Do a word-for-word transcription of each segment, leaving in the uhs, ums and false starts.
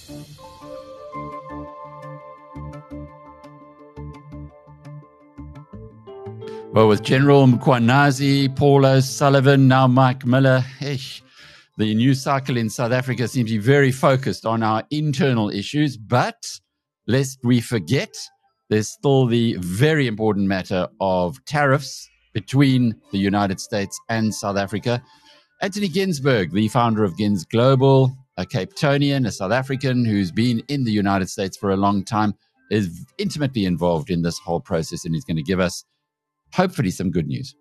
Well, with General Mkhwanazi, Paul O'Sullivan, now Mike Miller, eesh, the news cycle in South Africa seems to be very focused on our internal issues, but lest we forget, there's still the very important matter of tariffs between the United States and South Africa. Anthony Ginsberg, the founder of Gins Global, a Cape Townian, a South African who's been in the United States for a long time, is intimately involved in this whole process, and he's going to give us hopefully some good news.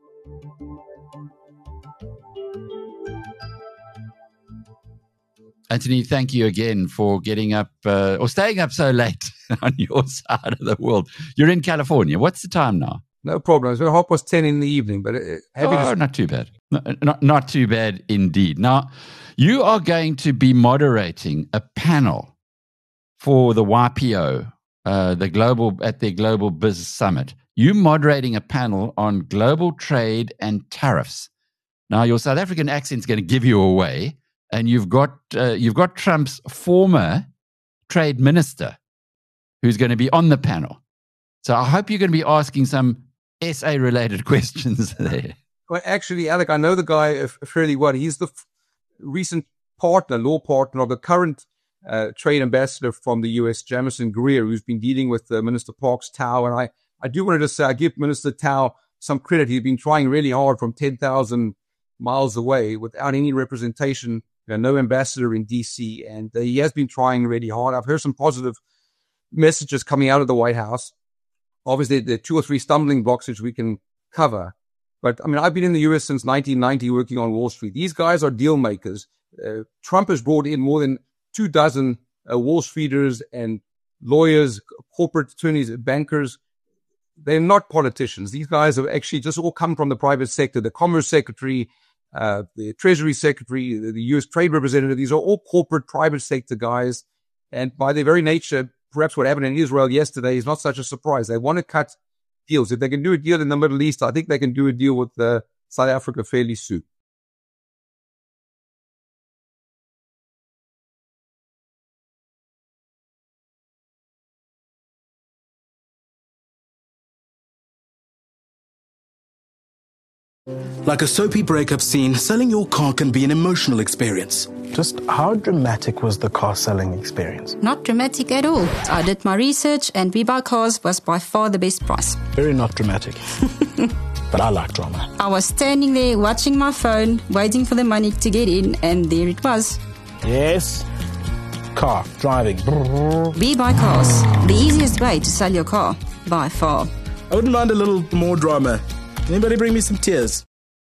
Anthony, thank you again for getting up uh, or staying up so late on your side of the world. You're in California. What's the time now? No problem. It's about half past ten in the evening, but uh, happy oh, to... not too bad. Not, not, not too bad indeed. Now, you are going to be moderating a panel for the Y P O, uh, the global at their Global Business Summit. You moderating a panel on global trade and tariffs. Now, your South African accent is going to give you away, and you've got uh, you've got Trump's former trade minister who's going to be on the panel. So I hope you're going to be asking some S A-related questions there. Well, actually, Alec, I know the guy fairly well. He's the f- recent partner, law partner of the current uh, trade ambassador from the U S, Jamison Greer, who's been dealing with uh, Minister Parks Tau, and I. I do want to just say I give Minister Tau some credit. He's been trying really hard from ten thousand miles away without any representation, you know, no ambassador in D C, and uh, he has been trying really hard. I've heard some positive messages coming out of the White House. Obviously, there are two or three stumbling blocks which we can cover. But, I mean, I've been in the U S since nineteen ninety working on Wall Street. These guys are deal makers. Uh, Trump has brought in more than two dozen uh, Wall Streeters and lawyers, corporate attorneys, bankers. They're not politicians. These guys have actually just all come from the private sector. The Commerce Secretary, uh, the Treasury Secretary, the, the U S Trade Representative. These are all corporate private sector guys. And by their very nature, perhaps what happened in Israel yesterday is not such a surprise. They want to cut deals. If they can do a deal in the Middle East, I think they can do a deal with uh, South Africa fairly soon. Like a soapy breakup scene, selling your car can be an emotional experience. Just how dramatic was the car selling experience? Not dramatic at all. I did my research and We Buy Cars was by far the best price. Very not dramatic. But I like drama. I was standing there watching my phone, waiting for the money to get in, and there it was. Yes. Car, driving. We Buy Cars. The easiest way to sell your car, by far. I wouldn't mind a little more drama. Anybody bring me some tears?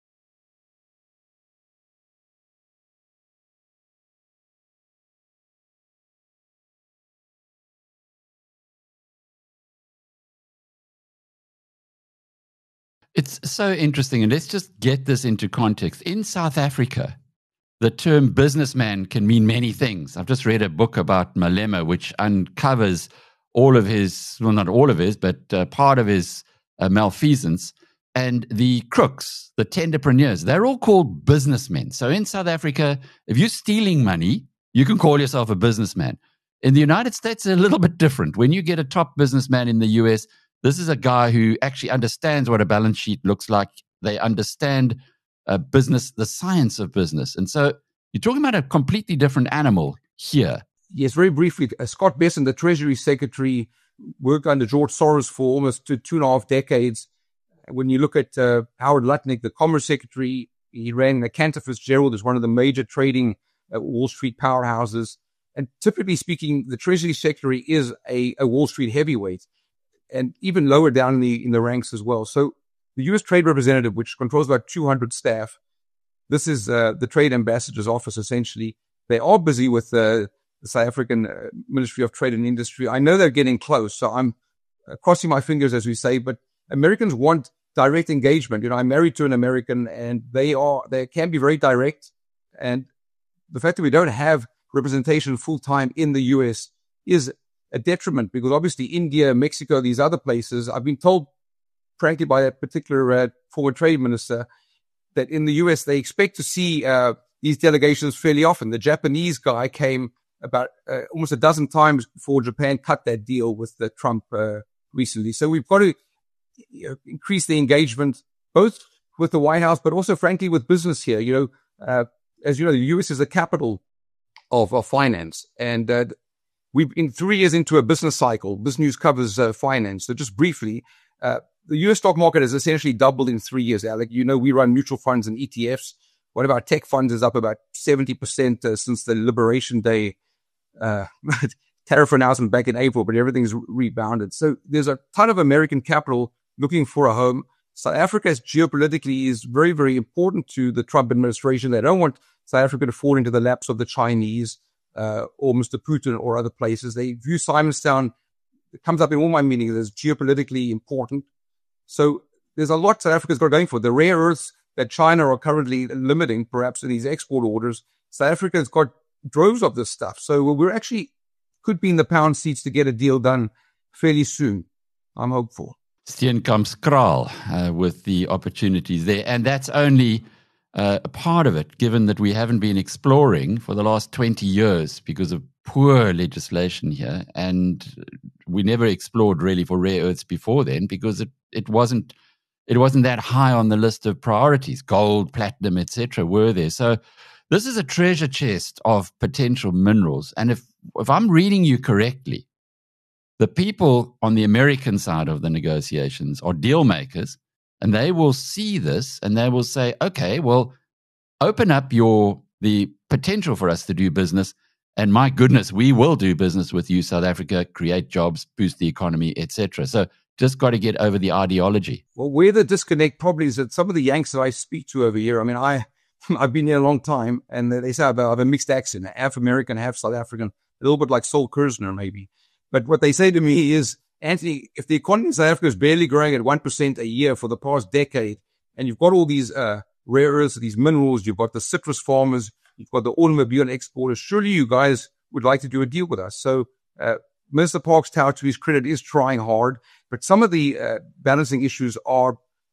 It's so interesting, and let's just get this into context. In South Africa, the term businessman can mean many things. I've just read a book about Malema, which uncovers all of his, well, not all of his, but uh, part of his uh, malfeasance. And the crooks, the tenderpreneurs, they're all called businessmen. So in South Africa, if you're stealing money, you can call yourself a businessman. In the United States, it's a little bit different. When you get a top businessman in the U S, this is a guy who actually understands what a balance sheet looks like. They understand uh, business, the science of business. And so you're talking about a completely different animal here. Yes, very briefly, uh, Scott Besson, the Treasury Secretary, worked under George Soros for almost two, two and a half decades. When you look at uh, Howard Lutnick, the Commerce Secretary, he ran the Cantor Fitzgerald as one of the major trading uh, Wall Street powerhouses. And typically speaking, the Treasury Secretary is a, a Wall Street heavyweight, and even lower down in the in the ranks as well. So the U S Trade Representative, which controls about two hundred staff, this is uh, the Trade Ambassador's office, essentially. They are busy with uh, the South African uh, Ministry of Trade and Industry. I know they're getting close, so I'm uh, crossing my fingers, as we say, but Americans want direct engagement. You know, I'm married to an American, and they are, they can be very direct. And the fact that we don't have representation full-time in the U S is a detriment, because obviously India, Mexico, these other places, I've been told, frankly, by a particular uh, former trade minister, that in the U S they expect to see uh, these delegations fairly often. The Japanese guy came about uh, almost a dozen times before Japan cut that deal with the Trump uh, recently. So we've got to you know, increase the engagement, both with the White House, but also, frankly, with business here. You know, uh, as you know, the U S is the capital of, of finance. And uh, we've been three years into a business cycle. Business News covers uh, finance. So just briefly, uh, the U S stock market has essentially doubled in three years, Alec. You know, we run mutual funds and E T Fs. One of our tech funds is up about seventy percent uh, since the Liberation Day uh, tariff announcement back in April, but everything's rebounded. So there's a ton of American capital looking for a home. South Africa is geopolitically is very, very important to the Trump administration. They don't want South Africa to fall into the laps of the Chinese uh, or Mister Putin or other places. They view Simonstown, it comes up in all my meetings, as geopolitically important. So there's a lot South Africa's got going for. The rare earths that China are currently limiting, perhaps in these export orders, South Africa's got droves of this stuff. So we're actually could be in the pound seats to get a deal done fairly soon. I'm hopeful. Steenkamp-Kraal uh, with the opportunities there. And that's only uh, a part of it, given that we haven't been exploring for the last twenty years because of poor legislation here. And we never explored really for rare earths before then because it, it wasn't it wasn't that high on the list of priorities. Gold, platinum, et cetera were there. So this is a treasure chest of potential minerals. And if if I'm reading you correctly, the people on the American side of the negotiations are deal makers, and they will see this and they will say, okay, well, open up your the potential for us to do business. And my goodness, we will do business with you, South Africa, create jobs, boost the economy, et cetera. So just got to get over the ideology. Well, where the disconnect probably is that some of the Yanks that I speak to over here, I mean, I, I've been here a long time, and they say I have a mixed accent, half American, half South African, a little bit like Sol Kersner maybe. But what they say to me is, Anthony, if the economy in South Africa is barely growing at one percent a year for the past decade, and you've got all these uh, rare earths, these minerals, you've got the citrus farmers, you've got the automobile exporters, surely you guys would like to do a deal with us. So uh, Minister Parks Tau, to his credit, is trying hard, but some of the uh, balancing issues are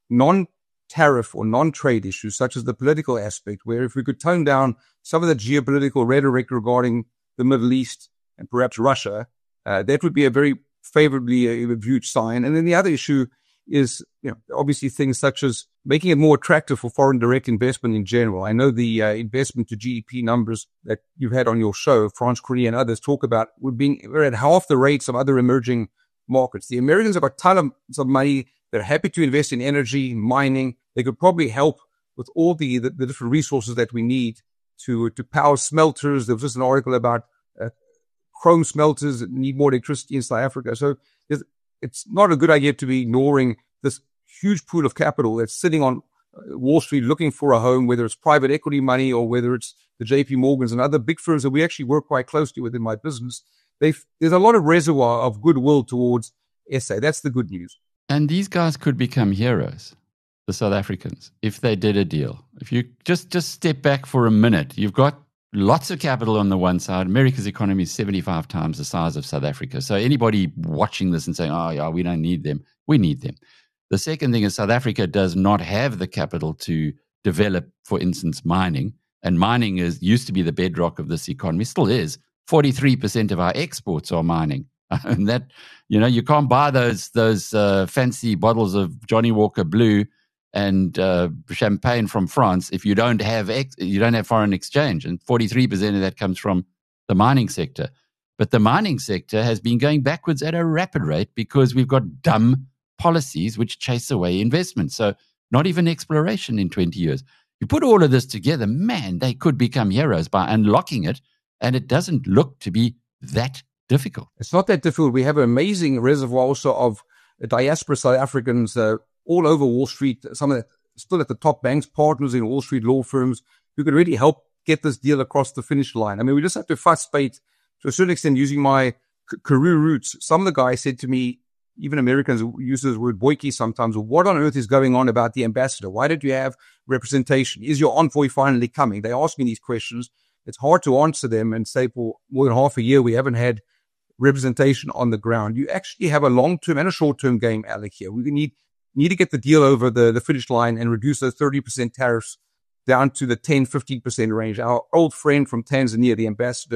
non-tariff or non-trade issues, such as the political aspect, where if we could tone down some of the geopolitical rhetoric regarding the Middle East and perhaps Russia, Uh, that would be a very favorably uh, viewed sign. And then the other issue is, you know, obviously things such as making it more attractive for foreign direct investment in general. I know the uh, investment to G D P numbers that you've had on your show, France, Korea, and others talk about, we're being we're at half the rates of other emerging markets. The Americans have got a ton of money. They're happy to invest in energy, mining. They could probably help with all the, the, the different resources that we need to, to power smelters. There was just an article about uh, chrome smelters that need more electricity in South Africa. So it's not a good idea to be ignoring this huge pool of capital that's sitting on Wall Street looking for a home, whether it's private equity money or whether it's the J P Morgans and other big firms that we actually work quite closely with in my business. They've, there's a lot of reservoir of goodwill towards S A. That's the good news. And these guys could become heroes, the South Africans, if they did a deal. If you just, just step back for a minute, you've got lots of capital on the one side. America's economy is seventy-five times the size of South Africa. So anybody watching this and saying, oh, yeah, we don't need them, we need them. The second thing is South Africa does not have the capital to develop, for instance, mining. And mining is used to be the bedrock of this economy, still is. forty-three percent of our exports are mining. And that, you know, you can't buy those those uh, fancy bottles of Johnny Walker Blue and uh, champagne from France if you don't have ex- you don't have foreign exchange, and forty-three percent of that comes from the mining sector. But the mining sector has been going backwards at a rapid rate because we've got dumb policies which chase away investment. So not even exploration in twenty years. You put all of this together, man, they could become heroes by unlocking it, and it doesn't look to be that difficult. It's not that difficult. We have an amazing reservoir also of diaspora South Africans uh, all over Wall Street, some of that still at the top banks, partners in Wall Street law firms who could really help get this deal across the finish line. I mean, we just have to fuss bait to a certain extent using my c- career roots. Some of the guys said to me, even Americans use the word boykie sometimes, what on earth is going on about the ambassador? Why don't you have representation? Is your envoy finally coming? They ask me these questions. It's hard to answer them and say for more than half a year we haven't had representation on the ground. You actually have a long-term and a short-term game, Alec, here. We need need to get the deal over the, the finish line and reduce those thirty percent tariffs down to the ten, fifteen percent range. Our old friend from Tanzania, the ambassador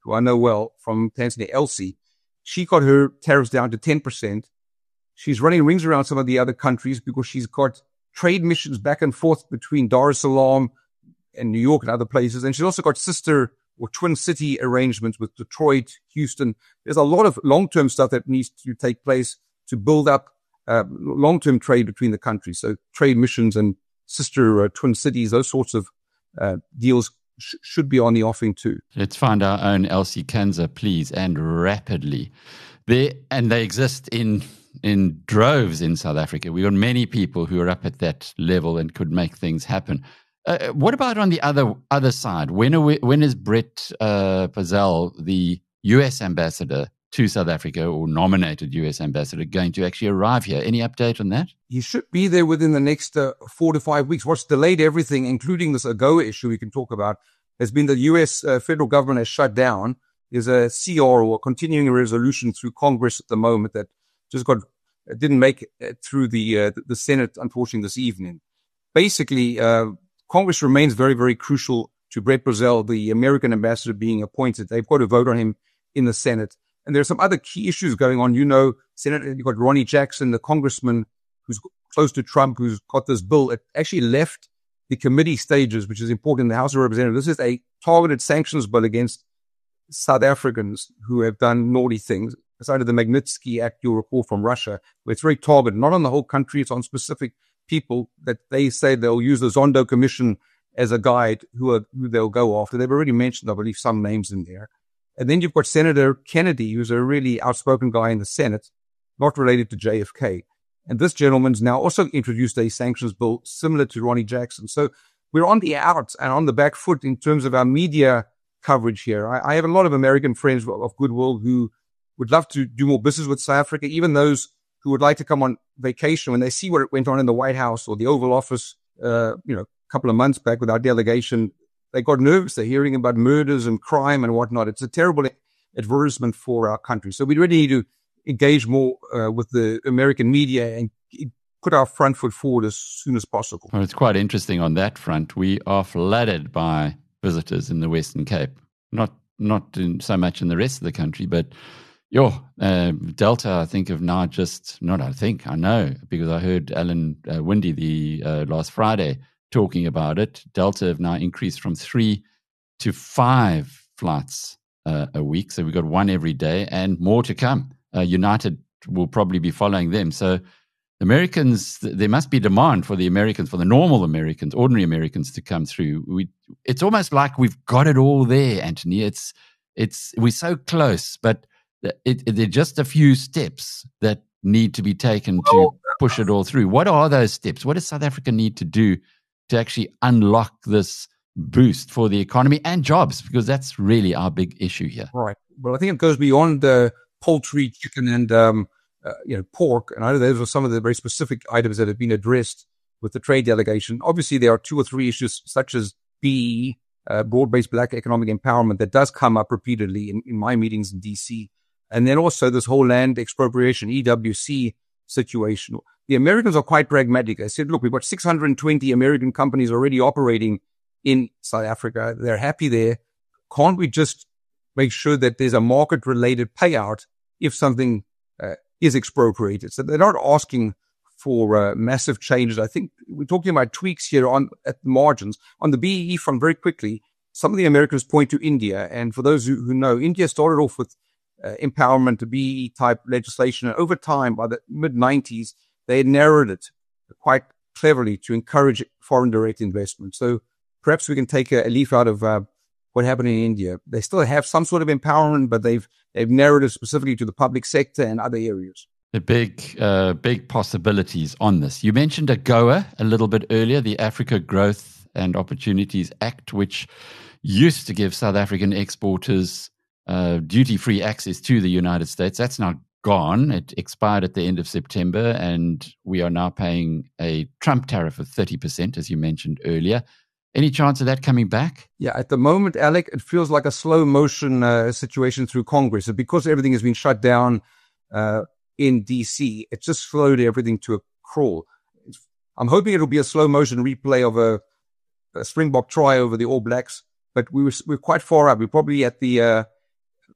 who I know well from Tanzania, Elsie, she got her tariffs down to ten percent. She's running rings around some of the other countries because she's got trade missions back and forth between Dar es Salaam and New York and other places. And she's also got sister or twin city arrangements with Detroit, Houston. There's a lot of long-term stuff that needs to take place to build up uh, long-term trade between the countries. So trade missions and sister uh, twin cities, those sorts of uh, deals sh- should be on the offing too. Let's find our own Elsie Kanza, please, and rapidly. They, and they exist in in droves in South Africa. We've got many people who are up at that level and could make things happen. Uh, what about on the other other side? When are we, when is Brett uh, Pazell, the U S ambassador to South Africa, or nominated U S ambassador, going to actually arrive here? Any update on that? He should be there within the next uh, four to five weeks. What's delayed everything, including this AGOA issue we can talk about, has been the U S uh, federal government has shut down. There's a C R, or a continuing resolution, through Congress at the moment that just got didn't make it through the uh, the Senate, unfortunately, this evening. Basically, uh, Congress remains very, very crucial to Brett Pazell, the American ambassador, being appointed. They've got to vote on him in the Senate. And there are some other key issues going on. You know, Senator, you've got Ronnie Jackson, the congressman who's close to Trump, who's got this bill. It actually left the committee stages, which is important in the House of Representatives. This is a targeted sanctions bill against South Africans who have done naughty things. It's under the Magnitsky Act, you'll recall, from Russia, where it's very targeted, not on the whole country, it's on specific people that they say they'll use the Zondo Commission as a guide who are, who they'll go after. They've already mentioned, I believe, some names in there. And then you've got Senator Kennedy, who's a really outspoken guy in the Senate, not related to J F K. And this gentleman's now also introduced a sanctions bill similar to Ronnie Jackson. So we're on the out and on the back foot in terms of our media coverage here. I, I have a lot of American friends of goodwill who would love to do more business with South Africa, even those who would like to come on vacation when they see what went on in the White House or the Oval Office, uh, you know, a couple of months back with our delegation. They got nervous. They're hearing about murders and crime and whatnot. It's a terrible advertisement for our country. So we really need to engage more uh, with the American media and put our front foot forward as soon as possible. Well, it's quite interesting on that front. We are flooded by visitors in the Western Cape, not not in, so much in the rest of the country, but Yo, uh, Delta, I think, have now just, not I think, I know, because I heard Alan uh, Windy the uh, last Friday talking about it. Delta have now increased from three to five flights uh, a week. So we've got one every day and more to come. Uh, United will probably be following them. So Americans, there must be demand for the Americans, for the normal Americans, ordinary Americans to come through. We, it's almost like we've got it all there, Anthony. It's, it's, we're so close, but It, it, there are just a few steps that need to be taken to push it all through. What are those steps? What does South Africa need to do to actually unlock this boost for the economy and jobs? Because that's really our big issue here. Right. Well, I think it goes beyond uh, poultry, chicken, and um, uh, you know, pork. And I know those are some of the very specific items that have been addressed with the trade delegation. Obviously, there are two or three issues such as B E E, uh, broad-based black economic empowerment, that does come up repeatedly in, in my meetings in D C. And then also this whole land expropriation, E W C situation. The Americans are quite pragmatic. I said, look, we've got six hundred twenty American companies already operating in South Africa. They're happy there. Can't we just make sure that there's a market-related payout if something uh, is expropriated? So they're not asking for uh, massive changes. I think we're talking about tweaks here on at the margins. On the B E E front, very quickly, some of the Americans point to India. And for those who, who know, India started off with Uh, empowerment, B E E type legislation. And over time, by the mid nineties, they narrowed it quite cleverly to encourage foreign direct investment. So perhaps we can take a, a leaf out of uh, what happened in India. They still have some sort of empowerment, but they've they've narrowed it specifically to the public sector and other areas. The big, uh, big possibilities on this. You mentioned AGOA a little bit earlier, the Africa Growth and Opportunities Act, which used to give South African exporters Uh, duty-free access to the United States. That's now gone. It expired at the end of September, and we are now paying a Trump tariff of thirty percent, as you mentioned earlier. Any chance of that coming back? Yeah, at the moment, Alec, it feels like a slow motion uh, situation through Congress. And because everything has been shut down uh, in D C, it just slowed everything to a crawl. I'm hoping it'll be a slow motion replay of a, a Springbok try over the All Blacks, but we were, we're quite far up. We're probably at the uh,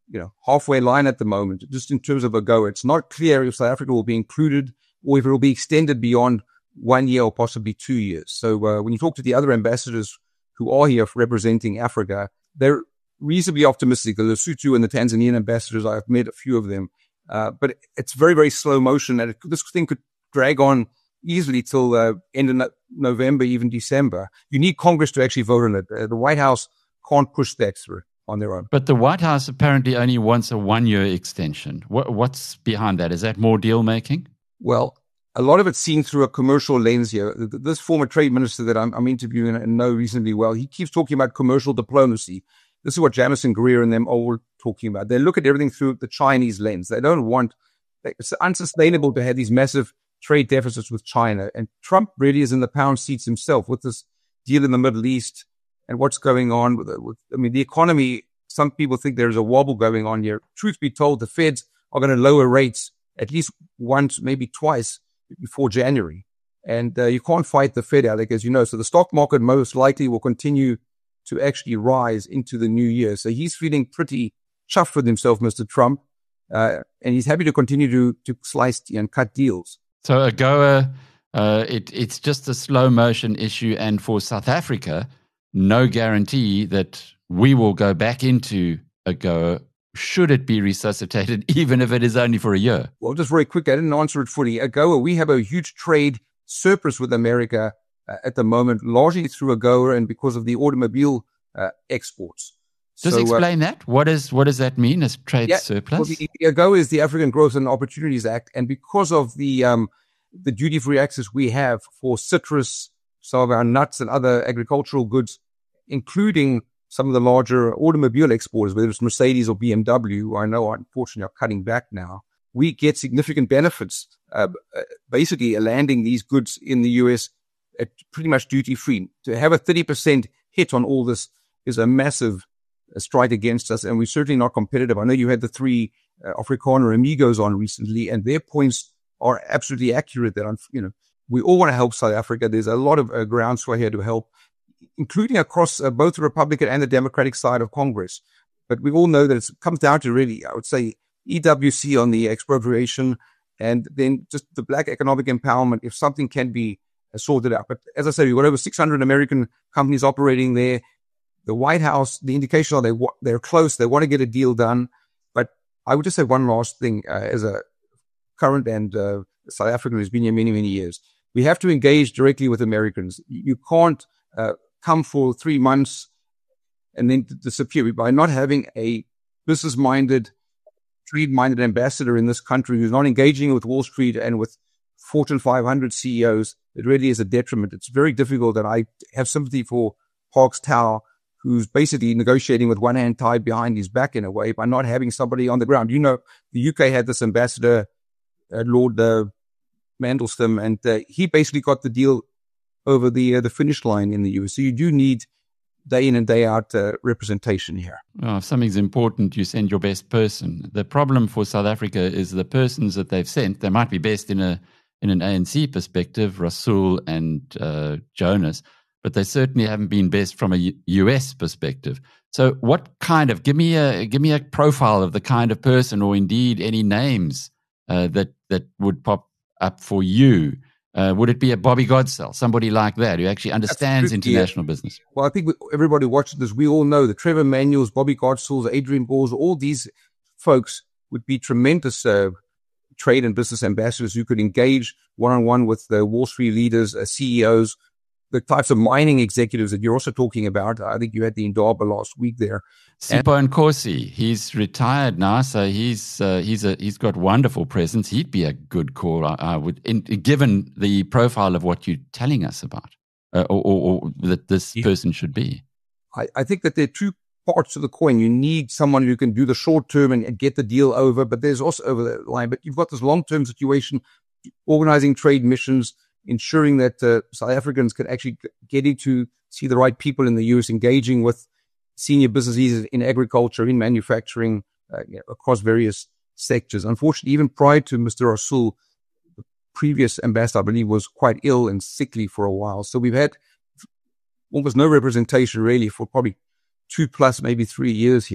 you know, halfway line at the moment, just in terms of AGOA. It's not clear if South Africa will be included or if it will be extended beyond one year or possibly two years. So uh, when you talk to the other ambassadors who are here representing Africa, they're reasonably optimistic. The Lesotho and the Tanzanian ambassadors, I've met a few of them, uh, but it's very, very slow motion, and it, this thing could drag on easily till uh, end of no- November, even December. You need Congress to actually vote on it. Uh, the White House can't push that through on their own. But the White House apparently only wants a one-year extension. What, what's behind that? Is that more deal-making? Well, a lot of it's seen through a commercial lens here. This former trade minister that I'm, I'm interviewing and know reasonably well, he keeps talking about commercial diplomacy. This is what Jamison Greer and them are all talking about. They look at everything through the Chinese lens. They don't want, it's unsustainable to have these massive trade deficits with China. And Trump really is in the pound seats himself with this deal in the Middle East and what's going on with it. With, I mean, the economy, some people think there's a wobble going on here. Truth be told, the Feds are going to lower rates at least once, maybe twice before January. And uh, you can't fight the Fed, Alec, as you know. So the stock market most likely will continue to actually rise into the new year. So he's feeling pretty chuffed with himself, Mister Trump. Uh, and he's happy to continue to, to slice and cut deals. So AGOA, uh, it, it's just a slow motion issue. And for South Africa, no guarantee that we will go back into AGOA should it be resuscitated, even if it is only for a year. Well, just very quick, I didn't answer it fully. AGOA, we have a huge trade surplus with America uh, at the moment, largely through AGOA and because of the automobile uh, exports. Just so, explain uh, that. What is what does that mean as trade yeah, surplus? Well, the, the AGOA is the African Growth and Opportunities Act, and because of the um, the duty-free access we have for citrus, some of our nuts and other agricultural goods, including some of the larger automobile exporters, whether it's Mercedes or B M W, who I know unfortunately are cutting back now, we get significant benefits, uh, basically landing these goods in the U S at pretty much duty-free. To have a thirty percent hit on all this is a massive strike against us, and we're certainly not competitive. I know you had the three uh, Afrikaner amigos on recently, and their points are absolutely accurate that, you know, we all want to help South Africa. There's a lot of uh, groundswell here to help, including across uh, both the Republican and the Democratic side of Congress. But we all know that it comes down to really, I would say, E W C on the expropriation and then just the black economic empowerment if something can be uh, sorted out. But as I said, we've got over six hundred American companies operating there. The White House, the indication are they, they're close. They want to get a deal done. But I would just say one last thing uh, as a current and uh, South African who's been here many, many years. We have to engage directly with Americans. You can't uh, come for three months and then disappear. By not having a business-minded, trade-minded ambassador in this country who's not engaging with Wall Street and with Fortune five hundred C E Os, it really is a detriment. It's very difficult, and I have sympathy for Parks Tau, who's basically negotiating with one hand tied behind his back in a way by not having somebody on the ground. You know, the U K had this ambassador, uh, Lord uh, Mandelstam, and uh, he basically got the deal over the uh, the finish line in the U S. So you do need day in and day out uh, representation here. Well, if something's important, you send your best person. The problem for South Africa is the persons that they've sent. They might be best in a in an A N C perspective, Rasool and uh, Jonas, but they certainly haven't been best from a U- US perspective. So, what kind of give me a give me a profile of the kind of person, or indeed any names uh, that that would pop up for you? Uh, would it be a Bobby Godsell, somebody like that who actually understands Absolutely. international business? Well, I think we, everybody watching this, we all know that Trevor Manuels, Bobby Godsells, Adrian Balls, all these folks would be tremendous uh, trade and business ambassadors who could engage one-on-one with the Wall Street leaders, uh, C E Os, the types of mining executives that you're also talking about. I think you had the Indaba last week there. Sipho Nkosi, he's retired now, so he's uh, he's a he's got wonderful presence. He'd be a good call, I, I would, in, given the profile of what you're telling us about, uh, or, or, or that this yeah. person should be. I, I think that there are two parts to the coin. You need someone who can do the short term and, and get the deal over, but there's also over the line. But you've got this long term situation, organizing trade missions, ensuring that uh, South Africans can actually get into see the right people in the U S, engaging with senior business leaders in agriculture, in manufacturing, uh, you know, across various sectors. Unfortunately, even prior to Mister Rasool, the previous ambassador, I believe, was quite ill and sickly for a while. So we've had almost no representation really for probably two plus, maybe three years here.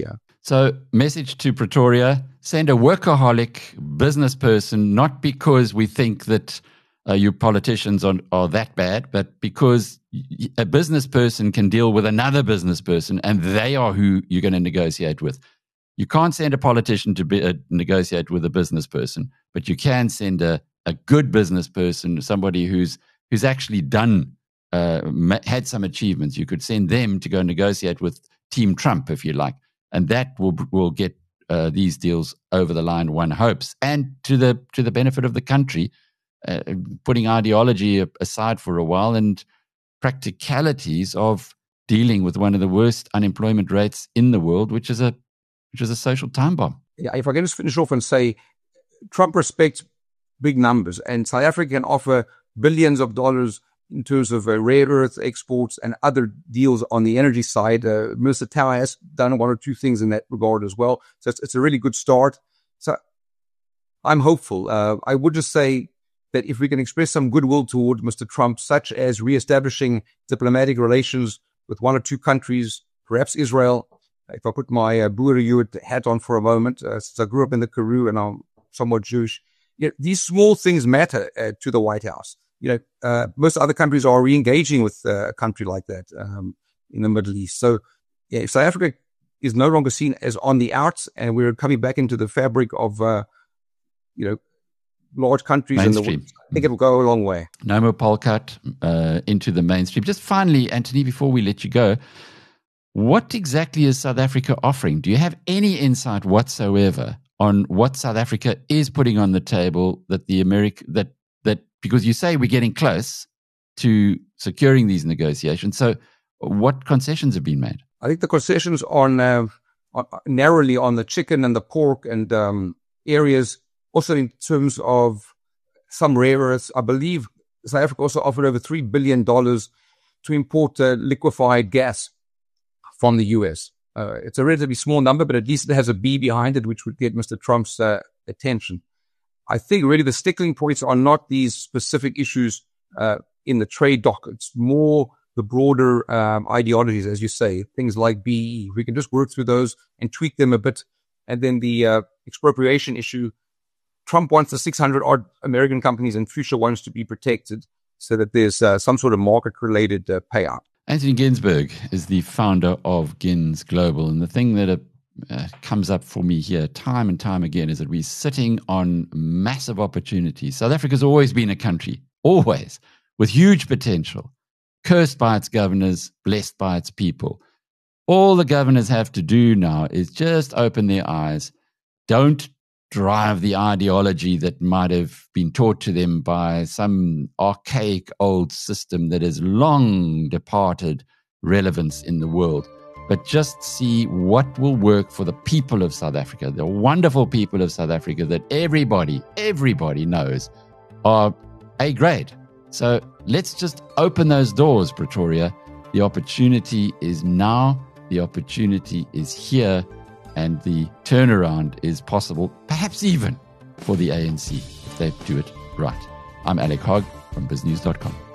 So, message to Pretoria, send a workaholic business person, not because we think that uh, you politicians are, are that bad, but because a business person can deal with another business person, and they are who you're going to negotiate with. You can't send a politician to be, uh, negotiate with a business person, but you can send a, a good business person, somebody who's who's actually done, uh, had some achievements. You could send them to go negotiate with Team Trump, if you like, and that will will get uh, these deals over the line, one hopes, and to the to the benefit of the country, uh, putting ideology aside for a while and practicalities of dealing with one of the worst unemployment rates in the world, which is a which is a social time bomb. Yeah, if I can just finish off and say, Trump respects big numbers, and South Africa can offer billions of dollars in terms of uh, rare earth exports and other deals on the energy side. Uh, Minister Tau has done one or two things in that regard as well. So it's, it's a really good start. So I'm hopeful. Uh, I would just say that if we can express some goodwill toward Mister Trump, such as reestablishing diplomatic relations with one or two countries, perhaps Israel. If I put my uh, Boer-Hewitt hat on for a moment, uh, since I grew up in the Karoo and I'm somewhat Jewish, you know, these small things matter uh, to the White House. You know, uh, most other countries are re-engaging with uh, a country like that um, in the Middle East. So, yeah, if South Africa is no longer seen as on the outs, and we're coming back into the fabric of, uh, you know, large countries, mainstream. In the, I think it'll go a long way. No more poll cut uh, into the mainstream. Just finally, Anthony, before we let you go, what exactly is South Africa offering? Do you have any insight whatsoever on what South Africa is putting on the table that the America that that because you say we're getting close to securing these negotiations? So, what concessions have been made? I think the concessions on, uh, on narrowly on the chicken and the pork and um, areas. Also, in terms of some rare earths, I believe South Africa also offered over three billion dollars to import uh, liquefied gas from the U S. Uh, it's a relatively small number, but at least it has a B behind it, which would get Mister Trump's uh, attention. I think really the stickling points are not these specific issues uh, in the trade dock. It's more the broader um, ideologies, as you say, things like B E. We can just work through those and tweak them a bit. And then the uh, expropriation issue. Trump wants the six hundred odd American companies and future ones to be protected so that there's uh, some sort of market-related uh, payout. Anthony Ginsberg is the founder of Gins Global. And the thing that uh, comes up for me here time and time again is that we're sitting on massive opportunities. South Africa's always been a country, always, with huge potential, cursed by its governors, blessed by its people. All the governors have to do now is just open their eyes. Don't drive the ideology that might have been taught to them by some archaic old system that has long departed relevance in the world, but just see what will work for the people of South Africa, the wonderful people of South Africa that everybody, everybody knows are A grade. So let's just open those doors, Pretoria. The opportunity is now, the opportunity is here, and the turnaround is possible, perhaps even for the A N C, if they do it right. I'm Alec Hogg from biz news dot com.